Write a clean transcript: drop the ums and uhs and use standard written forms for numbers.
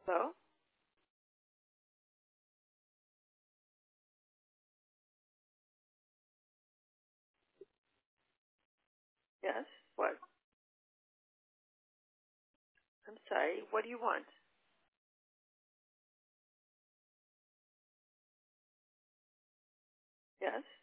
Hello? Yes? What? I'm sorry. What do you want? Yes?